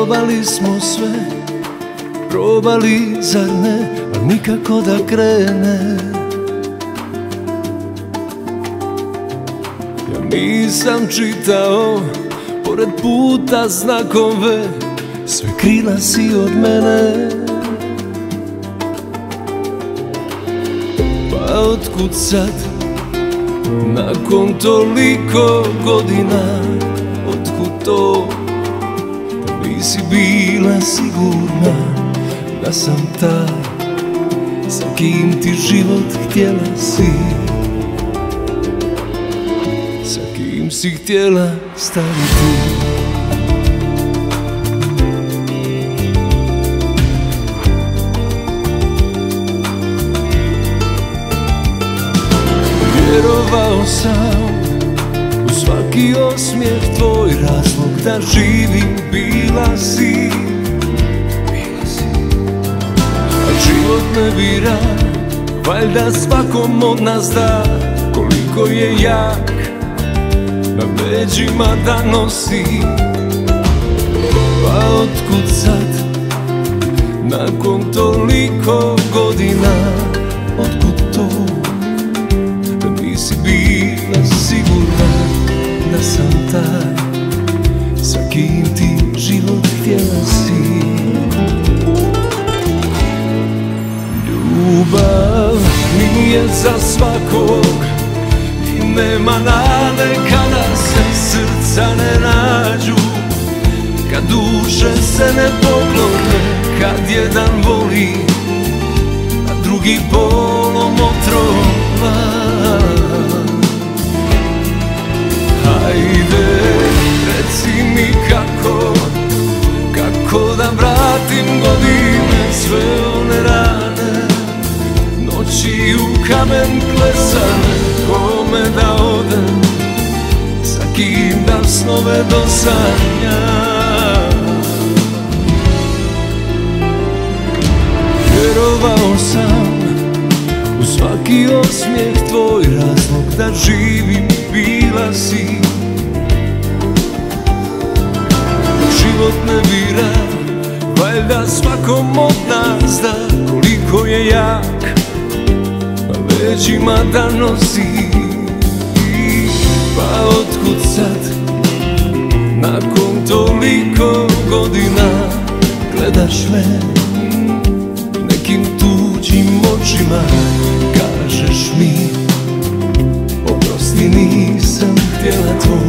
Probali smo sve, probali zar ne, al nikako da krene. Ja nisam čitao pored puta znakove, sve krila si od mene. Pa otkud sad, nakon toliko godina, otkud to da nisi bila sigurna da sam taj sa kim ti život htjela si, sa kim si htjela staviti. Vjerovao sam u svaki osmijeh tvoj, razlog da živim bila si. A život ne bira, valjda svakom od nas da koliko je jak, na leđima da nosi. Pa otkud sad, nakon toliko godina, otkud to da nisi bila sigurna da sam taj sa kim ti život htjela si. Ljubav nije za svakog i nema nade kada se srca ne nađu, kad duše se ne poklone, kad jedan voli, a drugi bolom otrova. Hajde, reci mi kako da vratim godine, sve one rane, noći u kamen klesane, kome da odem, sa kim da snove dosanjam. Vjerovao sam u svaki osmijeh tvoj, razlog da živim bila si. Život ne bira, valjda svakom od nas da koliko je jak, na leđima da nosi. Pa otkud sad, nakon toliko godina, gledaš me nekim tuđim očima, kažeš mi oprosti, nisam htjela to.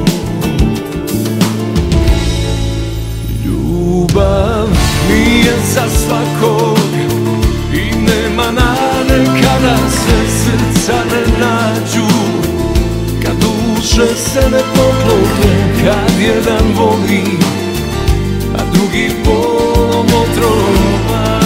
Ljubav nije za svakog i nema nade kada se srca ne nađu, kad duše se ne poklone, kad jedan voli, a drugi bolom otrova.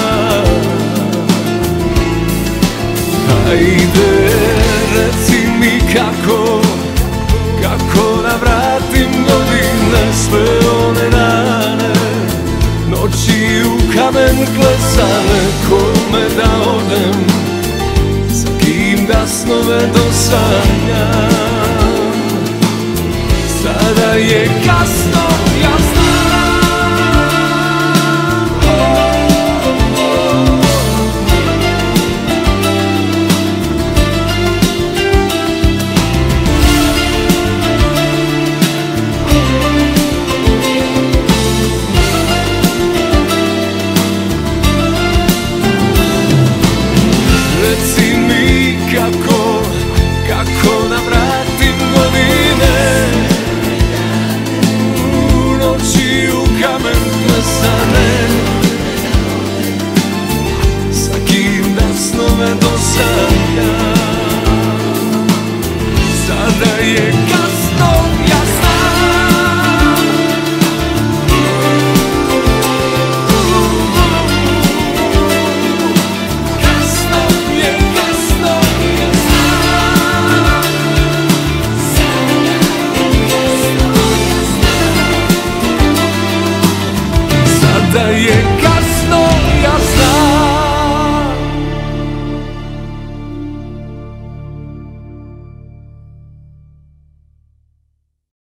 Hajde, reci mi kako da vratim godine, sve one rane, noći u kamen klesane, kome da odem, sa kim da snove dosanjam. Sada je kasno,